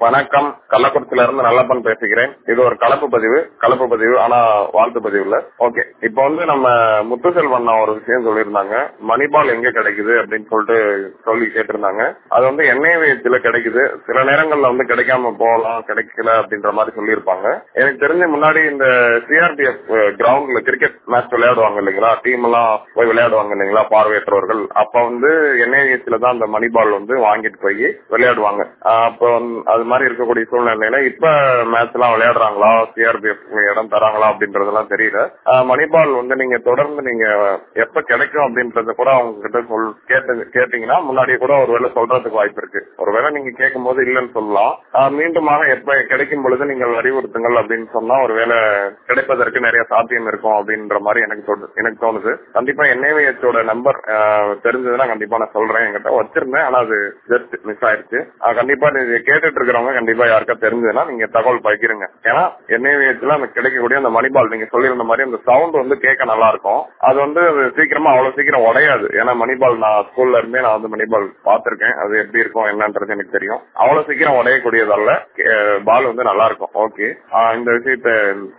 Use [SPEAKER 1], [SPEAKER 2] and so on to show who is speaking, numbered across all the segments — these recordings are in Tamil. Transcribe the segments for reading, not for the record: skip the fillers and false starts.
[SPEAKER 1] வணக்கம். கள்ளக்குறிச்சியில இருந்து நல்லப்பன் பேசுகிறேன். இது ஒரு கலப்பு பதிவு ஆனா வாழ்த்து பதிவு இல்ல. ஓகே, இப்ப நம்ம முத்துசெல்வன் ஒரு விஷயம் சொல்லியிருந்தாங்க. மணிபால் எங்க கிடைக்குது அப்படின்னு சொல்லி கேட்டிருந்தாங்க. அது என்ஐவிஎச்ல கிடைக்குது. சில நேரங்கள்ல கிடைக்காம போகலாம், கிடைக்கல அப்படின்ற மாதிரி சொல்லியிருப்பாங்க. எனக்கு தெரிஞ்ச முன்னாடி இந்த சிஆர்பிஎஃப் கிரவுண்ட்ல கிரிக்கெட் மேட்ச் விளையாடுவாங்க இல்லைங்களா, டீம் எல்லாம் போய் விளையாடுவாங்க இல்லைங்களா பார்வையற்றவர்கள். அப்ப என்ஐவிஎச்ல தான் அந்த மணிபால் வாங்கிட்டு போய் விளையாடுவாங்க. அப்ப அது மாதிரி இருக்கக்கூடிய சூழ்நிலையில இப்ப மேட்ச் எல்லாம் விளையாடுறாங்களா, சிஆர்பிஎஃப் இடம் தராங்களா அப்படின்றதெல்லாம் தெரியல. மணிபால் நீங்க தொடர்ந்து நீங்க எப்ப கிடைக்கும் அப்படின்றத கூட அவங்க கிட்ட கேட்டீங்கன்னா முன்னாடியே கூட ஒருவேளை சொல்றதுக்கு வாய்ப்பு இருக்கு. ஒருவேளை நீங்க கேட்கும் போது இல்லைன்னு சொல்லலாம். மீண்டுமாக எப்ப கிடைக்கும் பொழுது நீங்கள் அறிவுறுத்துங்கள் அப்படின்னு சொன்னா ஒருவேளை கிடைப்பதற்கு நிறைய சாத்தியம் இருக்கும் அப்படின்ற மாதிரி எனக்கு தோணுது. கண்டிப்பா என்ஐவிஎச்சோட நம்பர் தெரிஞ்சதுன்னா கண்டிப்பா நான் சொல்றேன். என்கிட்ட வச்சிருந்தேன், ஆனா அது ஜஸ்ட் மிஸ் ஆயிருச்சு. கண்டிப்பா நீங்க கேட்டுட்டு இருக்கிறவங்க கண்டிப்பா யாருக்கா தெரிஞ்சதுன்னா நீங்க தகவல் பகிருங்க. ஏன்னா என்ஐவிஎச்ல கிடைக்கக்கூடிய அந்த மணிபால் நீங்க சொல்லியிருந்த மாதிரி அந்த சவுண்ட் கேட்க நல்லா இருக்கும். அது சீக்கிரமா அவ்வளவு சீக்கிரம் உடையாது. ஏன்னா மணிபால் நான் ஸ்கூல்ல இருந்தே நான் மணிபால் பாத்திருக்கேன். அது எப்படி இருக்கும் என்னன்றது எனக்கு தெரியும். அவ்வளவு சீக்கிரம் உடையக்கூடியதல்ல. பால் நல்லா இருக்கும். ஓகே, இந்த விஷயத்தை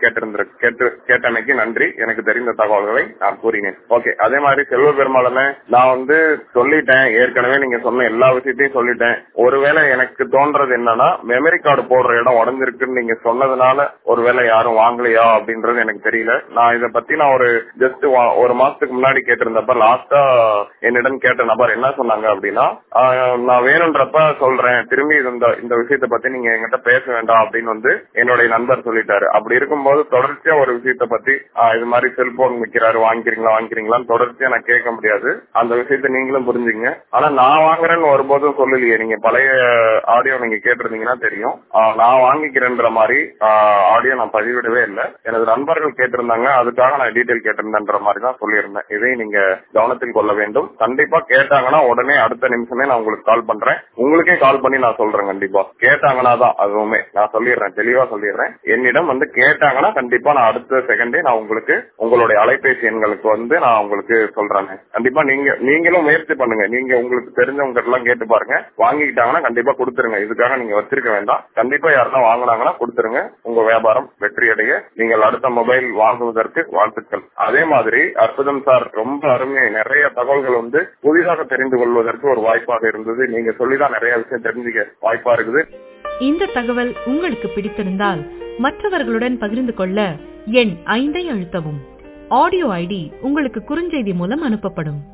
[SPEAKER 1] கேட்டமைக்கு நன்றி. எனக்கு தெரிந்த தகவல்களை நான் கூறினேன். ஓகே, அதே மாதிரி செல்வ பெருமாளமே நான் சொல்லிட்டேன். ஏற்கனவே நீங்க சொன்ன எல்லா விஷயத்தையும் சொல்லிட்டேன். ஒருவேளை எனக்கு தோன்றது என்னன்னா, மெமரி கார்டு போடுற இடம் உடஞ்சிருக்குன்னு நீங்க சொன்னதுனால ஒருவேளை யாரும் வாங்கலையா அப்படின்றது எனக்கு தெரியல. நான் இதை பத்தி ஒரு ஜஸ்ட் ஒரு மாசத்துக்கு முன்னாடி கேட்டிருந்தப்ப லாஸ்டா என்னிடம் கேட்ட நபர் என்ன சொன்னாங்க அப்படின்னா, நான் வேணும்ன்றப்ப சொல்றேன், திரும்பி இந்த விஷயத்தை பத்தி நீங்க என்கிட்ட பேச வேண்டாம் அப்படின்னு என்னுடைய நண்பர் சொல்லிட்டாரு. அப்படி இருக்கும்போது தொடர்ச்சியா ஒரு விஷயத்தை பத்தி இது மாதிரி செல்போன் விற்கிறாரு, வாங்கிக்கிறீங்களான்னு தொடர்ச்சியா நான் கேட்க முடியாது. அந்த விஷயத்தை நீங்களும் புரிஞ்சுங்க. ஆனா நான் வாங்குறேன்னு ஒருபோதும் சொல்லலையே. நீங்க பழைய ஆடியோ நீங்க கேட்டிருந்தீங்கன்னா தெரியும். நான் வாங்கிக்கிறேன்ற மாதிரி ஆடியோ நான் பதிவிடவே இல்லை. எனது நண்பர்கள் கேட்டிருந்தாங்க, அதுக்காக நான் டீட்டெயில் கேட்டிருந்தேன்ற மாதிரி தான் சொல்லியிருந்தேன். இதை நீங்க கவனத்தில் கொள்ள வேண்டும். கண்டிப்பா கேட்டாங்கன்னா உடனே அடுத்த நிமிஷமே நான் உங்களுக்கு கால் பண்றேன். உங்களுக்கே கால் பண்ணி நான் சொல்றேன். கண்டிப்பா கேட்டாங்கன்னா தான் அதுவுமே நான் சொல்லிடுறேன், தெளிவா சொல்லிடுறேன். என்னிடம் கேட்டாங்கன்னா கண்டிப்பா நான் அடுத்த செகண்டே நான் உங்களுக்கு உங்களுடைய அலைபேசி எண்களுக்கு நான் உங்களுக்கு சொல்றேன். கண்டிப்பா நீங்களும் முயற்சி பண்ணுங்க. நீங்க உங்களுக்கு தெரிஞ்சவங்க எல்லாம் கேட்டு பாருங்க. வாங்கிக்கிட்டாங்கன்னா கண்டிப்பா கொடுத்துருங்க. இதுக்காக நீங்க வச்சிருக்க வேண்டாம். கண்டிப்பா யாருன்னா வாங்கினாங்கன்னா கொடுத்துருங்க. உங்க வியாபாரம் வெற்றியடைய நீங்கள் அடுத்த மொபைல் வாங்குவதற்கு வாழ்த்துக்கள். அதே மாதிரி அற்புதம் சார் ரொம்ப அருமையை நிறைய தகவல்கள் புதிதாக தெரிந்து கொள்வதற்கு ஒரு வாய்ப்பாக இருந்தது. நீங்க சொல்லிதான் நிறைய விஷயம் தெரிஞ்சுக்க வாய்ப்பா இருக்குது.
[SPEAKER 2] இந்த தகவல் உங்களுக்கு பிடித்திருந்தால் மற்றவர்களுடன் பகிர்ந்து கொள்ள எண் 5 அழுத்தவும். ஆடியோ ஐடி உங்களுக்கு குறுஞ்செய்தி மூலம் அனுப்பப்படும்.